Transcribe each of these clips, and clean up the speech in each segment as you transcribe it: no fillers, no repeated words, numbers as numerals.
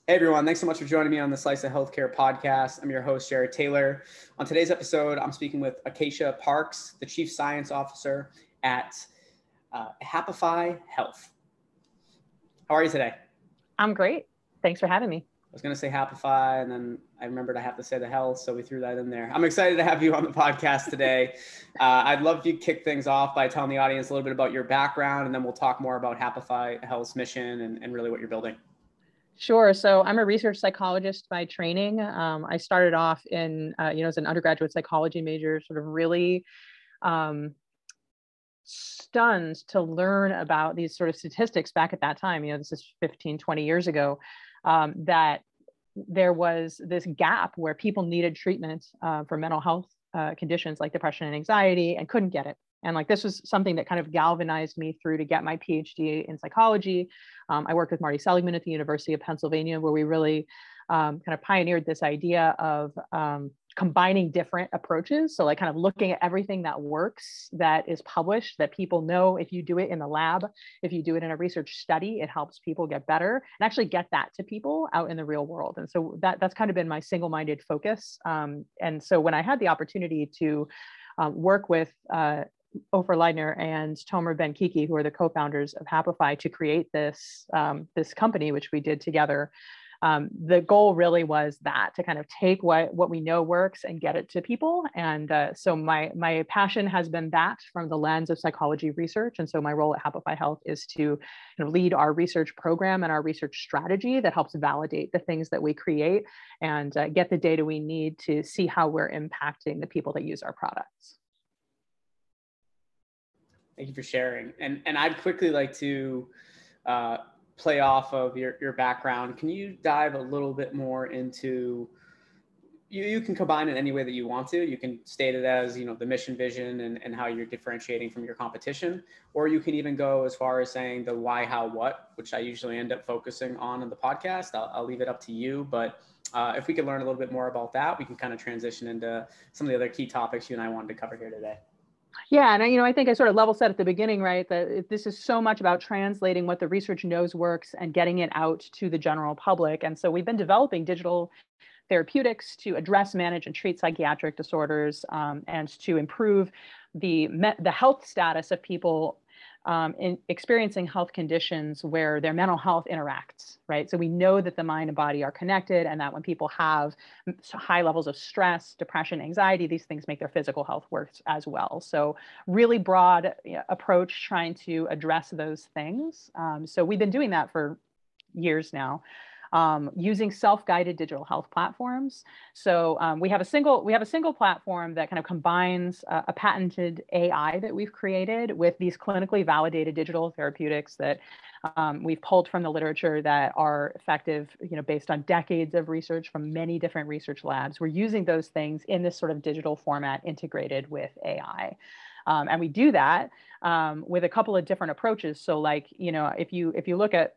Hey everyone, thanks so much for joining me on the Slice of Healthcare podcast. I'm your host, Jared Taylor. On today's episode, I'm speaking with Acacia Parks, the Chief Science Officer at Happify Health. How are you today? I'm great. Thanks for having me. I was going to say Happify, and then I remembered I have to say the health, so we threw that in there. I'm excited to have you on the podcast today. I'd love if you kick things off by telling the audience a little bit about your background, and then we'll talk more about Happify Health's mission and really what you're building. Sure. So I'm a research psychologist by training. I started off in, as an undergraduate psychology major, sort of really stunned to learn about these sort of statistics back at that time. This is 15, 20 years ago, that there was this gap where people needed treatment for mental health conditions like depression and anxiety and couldn't get it. And this was something that kind of galvanized me through to get my PhD in psychology. I worked with Marty Seligman at the University of Pennsylvania, where we really kind of pioneered this idea of combining different approaches. So kind of looking at everything that works, that is published, that people know if you do it in the lab, if you do it in a research study, it helps people get better and actually get that to people out in the real world. And so that's kind of been my single-minded focus. And so when I had the opportunity to work with Ofer Leidner and Tomer Ben-Kiki, who are the co-founders of Happify, to create this company, which we did together. The goal really was that to kind of take what we know works and get it to people. And so my passion has been that from the lens of psychology research. And so my role at Happify Health is to lead our research program and our research strategy that helps validate the things that we create and get the data we need to see how we're impacting the people that use our products. Thank you for sharing. And I'd quickly like to play off of your background. Can you dive a little bit more into, you can combine it any way that you want to. You can state it as, the mission, vision, and how you're differentiating from your competition. Or you can even go as far as saying the why, how, what, which I usually end up focusing on in the podcast. I'll leave it up to you. But if we could learn a little bit more about that, we can kind of transition into some of the other key topics you and I wanted to cover here today. Yeah, and I think I sort of level set at the beginning, right, that this is so much about translating what the research knows works and getting it out to the general public. And so we've been developing digital therapeutics to address, manage, and treat psychiatric disorders, and to improve the health status of people in experiencing health conditions where their mental health interacts, right? So we know that the mind and body are connected, and that when people have high levels of stress, depression, anxiety, these things make their physical health worse as well. So really broad approach trying to address those things. So we've been doing that for years now. Using self-guided digital health platforms. So we have a single platform that kind of combines a patented AI that we've created with these clinically validated digital therapeutics that we've pulled from the literature that are effective, based on decades of research from many different research labs. We're using those things in this sort of digital format integrated with AI. And we do that with a couple of different approaches. So if you look at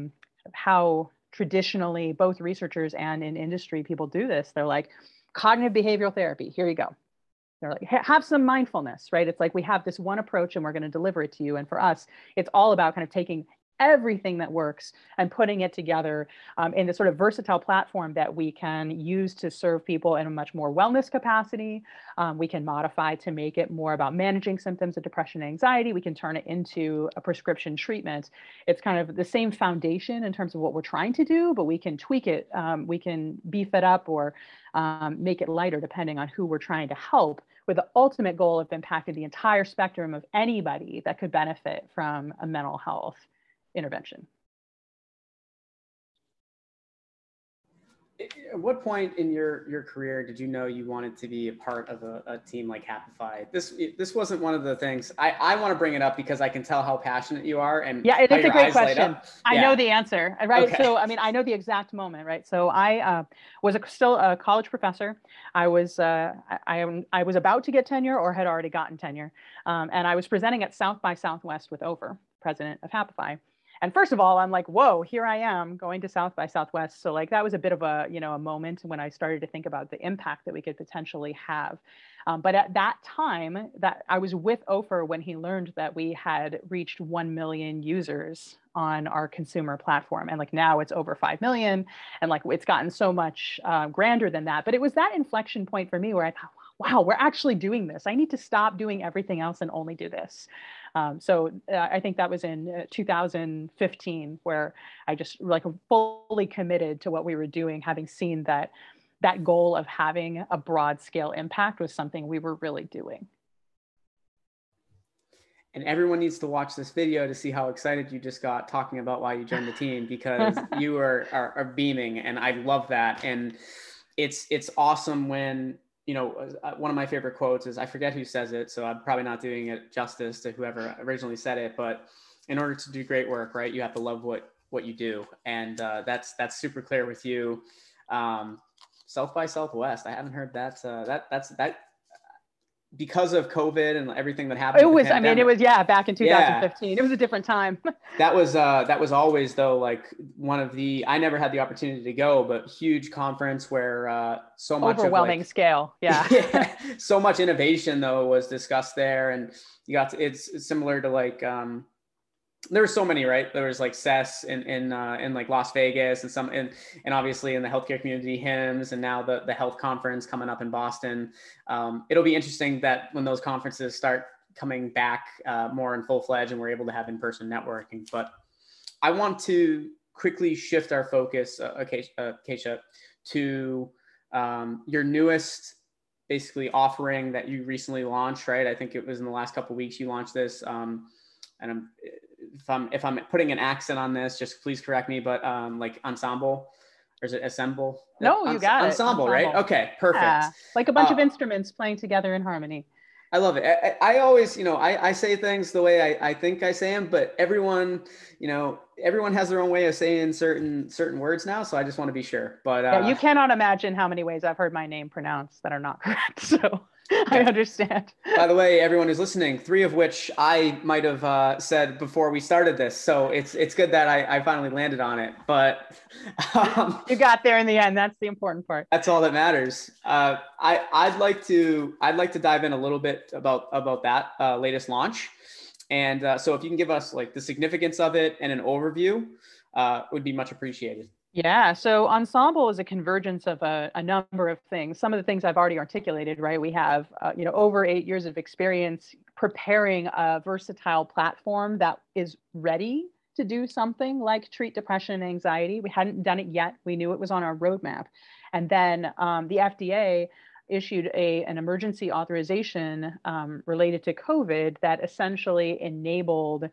how traditionally both researchers and in industry people do this, they're like, cognitive behavioral therapy, here you go. They're like, have some mindfulness, right? It's like we have this one approach and we're going to deliver it to you. And for us, it's all about kind of taking everything that works and putting it together in this sort of versatile platform that we can use to serve people in a much more wellness capacity. We can modify to make it more about managing symptoms of depression and anxiety. We can turn it into a prescription treatment. It's kind of the same foundation in terms of what we're trying to do, but we can tweak it. We can beef it up or make it lighter depending on who we're trying to help, with the ultimate goal of impacting the entire spectrum of anybody that could benefit from a mental health intervention. At what point in your career did you know you wanted to be a part of a team like Happify? This wasn't one of the things. I want to bring it up because I can tell how passionate you are, and yeah, it's a great question. I know the answer, right? Okay. So I know the exact moment, right? So I was still a college professor. I was about to get tenure or had already gotten tenure, and I was presenting at South by Southwest with Ofer, president of Happify. And first of all, I'm like, whoa, here I am going to South by Southwest. So like that was a bit of a, a moment when I started to think about the impact that we could potentially have. But at that time, that I was with Ofer when he learned that we had reached 1 million users on our consumer platform. And like now it's over 5 million, and like it's gotten so much grander than that. But it was that inflection point for me where I thought, wow, we're actually doing this. I need to stop doing everything else and only do this. So I think that was in 2015 where I just like fully committed to what we were doing, having seen that that goal of having a broad scale impact was something we were really doing. And everyone needs to watch this video to see how excited you just got talking about why you joined the team, because you are beaming, and I love that. And it's awesome when, one of my favorite quotes is, I forget who says it, so I'm probably not doing it justice to whoever originally said it, but in order to do great work, right, you have to love what you do. And that's super clear with you. South by Southwest, I haven't heard that. That because of COVID and everything that happened. It was, back in 2015. Yeah. It was a different time. That was always though, like one of I never had the opportunity to go, but huge conference where so much overwhelming scale. Yeah. Yeah. So much innovation though was discussed there. And it's similar to like, there were so many, right? There was like CES in like Las Vegas and obviously in the healthcare community, HIMSS, and now the health conference coming up in Boston. It'll be interesting that when those conferences start coming back more in full fledged and we're able to have in-person networking. But I want to quickly shift our focus, Keisha, to your newest basically offering that you recently launched, right? I think it was in the last couple of weeks you launched this. And if I'm putting an accent on this, just please correct me, but like Ensemble, or is it Assemble? No, you got it. Ensemble, right? Okay, perfect. Yeah. Like a bunch of instruments playing together in harmony. I love it. I always, I say things the way I think I say them, but everyone has their own way of saying certain words now. So I just want to be sure. But yeah, you cannot imagine how many ways I've heard my name pronounced that are not correct. So I understand. By the way, everyone who's listening, 3 of which I might have said before we started this. So it's good that I finally landed on it. But you got there in the end. That's the important part. That's all that matters. I'd like to dive in a little bit about that latest launch. And so if you can give us like the significance of it and an overview, would be much appreciated. Yeah, so Ensemble is a convergence of a number of things. Some of the things I've already articulated, right? We have, over 8 years of experience preparing a versatile platform that is ready to do something like treat depression and anxiety. We hadn't done it yet. We knew it was on our roadmap. And then the FDA issued an emergency authorization related to COVID that essentially enabled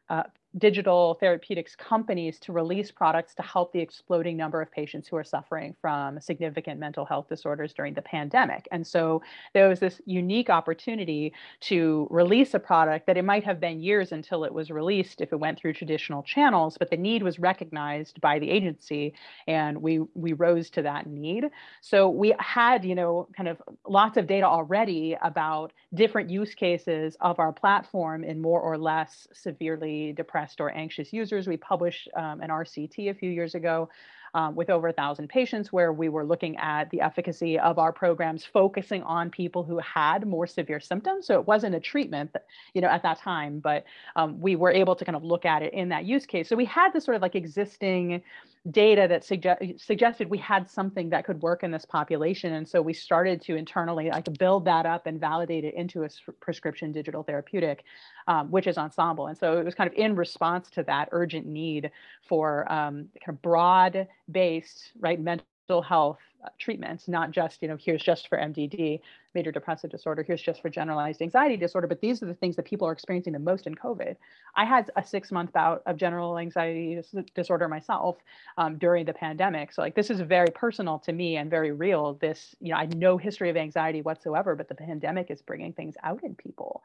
digital therapeutics companies to release products to help the exploding number of patients who are suffering from significant mental health disorders during the pandemic. And so there was this unique opportunity to release a product that it might have been years until it was released if it went through traditional channels, but the need was recognized by the agency, and we rose to that need. So we had, kind of lots of data already about different use cases of our platform in more or less severely depressed or anxious users. We published an RCT a few years ago with over 1,000 patients where we were looking at the efficacy of our programs, focusing on people who had more severe symptoms. So it wasn't a treatment, at that time, but we were able to kind of look at it in that use case. So we had this sort of like existing data that suggested we had something that could work in this population. And so we started to internally build that up and validate it into a prescription digital therapeutic, which is Ensemble. And so it was kind of in response to that urgent need for kind of broad-based, right, mental health treatments, not just, here's just for MDD, major depressive disorder, here's just for generalized anxiety disorder, but these are the things that people are experiencing the most in COVID. I had a 6-month bout of general anxiety disorder myself during the pandemic. So this is very personal to me and very real. This, I had no history of anxiety whatsoever, but the pandemic is bringing things out in people.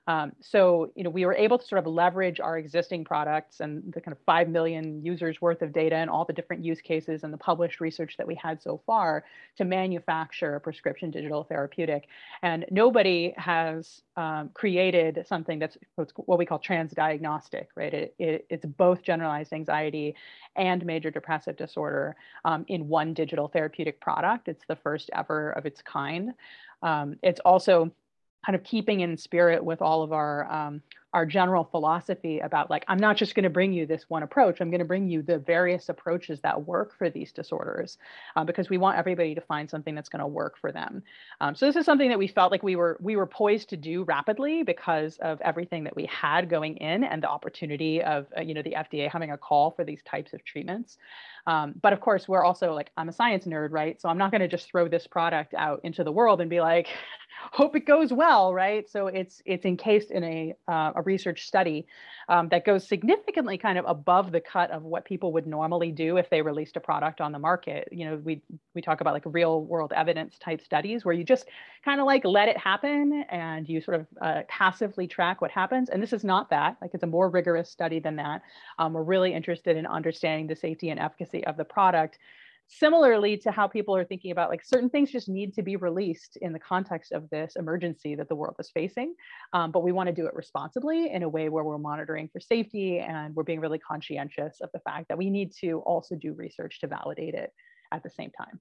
So, we were able to sort of leverage our existing products and the kind of 5 million users worth of data and all the different use cases and the published research that we had so far to manufacture a prescription digital therapeutic. And nobody has created something that's what we call transdiagnostic, right? It's both generalized anxiety and major depressive disorder in one digital therapeutic product. It's the first ever of its kind. It's also kind of keeping in spirit with all of our general philosophy about, like, I'm not just going to bring you this one approach. I'm going to bring you the various approaches that work for these disorders, because we want everybody to find something that's going to work for them. So this is something that we felt like we were poised to do rapidly because of everything that we had going in and the opportunity of the FDA having a call for these types of treatments. But of course, we're also, like, I'm a science nerd, right? So I'm not going to just throw this product out into the world and be like, hope it goes well, right? So it's encased in a research study that goes significantly kind of above the cut of what people would normally do if they released a product on the market. We talk about, like, real world evidence type studies where you just kind of, like, let it happen and you sort of passively track what happens. And this is not that. Like, it's a more rigorous study than that. We're really interested in understanding the safety and efficacy of the product, similarly to how people are thinking about, like, certain things just need to be released in the context of this emergency that the world is facing. But we want to do it responsibly in a way where we're monitoring for safety and we're being really conscientious of the fact that we need to also do research to validate it at the same time.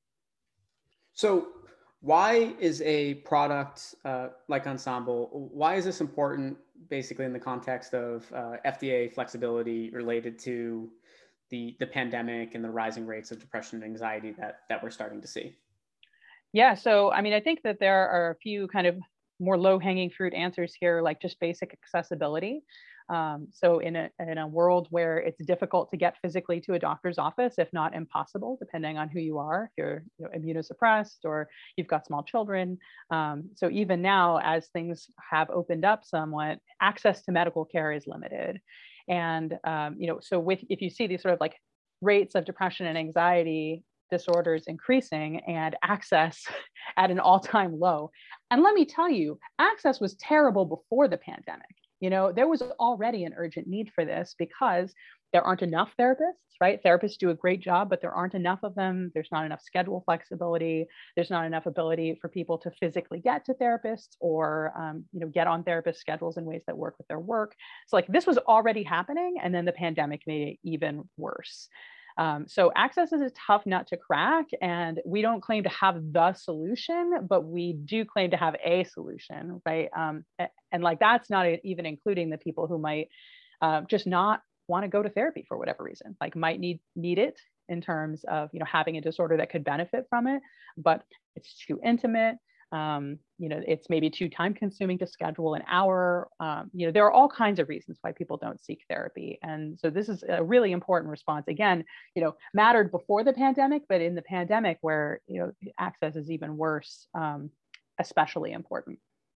So why is a product like Ensemble, why is this important basically in the context of FDA flexibility related to the pandemic and the rising rates of depression and anxiety that we're starting to see? Yeah, so I mean, I think that there are a few kind of more low-hanging fruit answers here, like just basic accessibility. So in a world where it's difficult to get physically to a doctor's office, if not impossible, depending on who you are, if you're immunosuppressed or you've got small children. So even now, as things have opened up somewhat, access to medical care is limited. And so if you see these sort of, like, rates of depression and anxiety disorders increasing and access at an all-time low. And let me tell you, access was terrible before the pandemic. There was already an urgent need for this because there aren't enough therapists, right? Therapists do a great job, but there aren't enough of them. There's not enough schedule flexibility. There's not enough ability for people to physically get to therapists or, get on therapist schedules in ways that work with their work. So, like, this was already happening, and then the pandemic made it even worse. So access is a tough nut to crack, and we don't claim to have the solution, but we do claim to have a solution, right? And like, that's not even including the people who might just not want to go to therapy for whatever reason, like might need it in terms of having a disorder that could benefit from it, but it's too intimate. It's maybe too time consuming to schedule an hour. There are all kinds of reasons why people don't seek therapy. And so this is a really important response. Again, mattered before the pandemic, but in the pandemic where, access is even worse, especially important.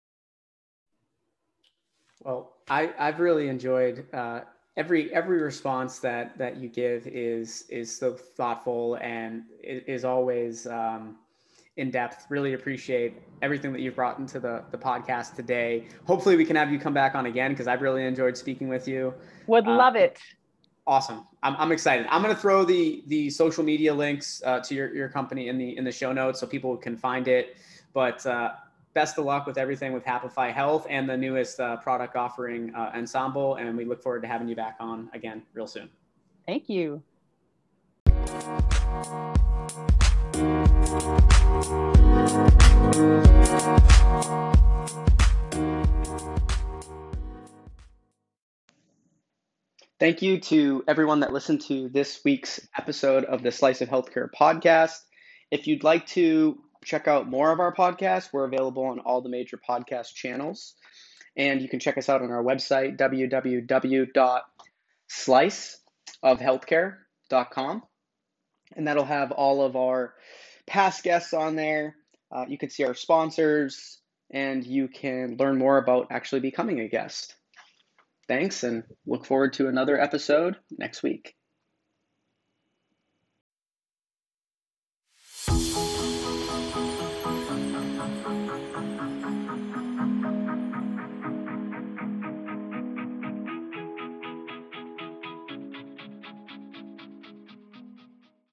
Well, I've really enjoyed every response that you give is so thoughtful and is always in depth. Really appreciate everything that you've brought into the podcast today. Hopefully we can have you come back on again, because I've really enjoyed speaking with you. Would love it. Awesome. I'm excited. I'm going to throw the social media links to your company in the show notes so people can find it. But best of luck with everything with Happify Health and the newest product offering, Ensemble. And we look forward to having you back on again real soon. Thank you. Thank you to everyone that listened to this week's episode of the Slice of Healthcare podcast. If you'd like to check out more of our podcasts, we're available on all the major podcast channels. And you can check us out on our website, www.sliceofhealthcare.com. And that'll have all of our past guests on there. You can see our sponsors, and you can learn more about actually becoming a guest. Thanks, and look forward to another episode next week.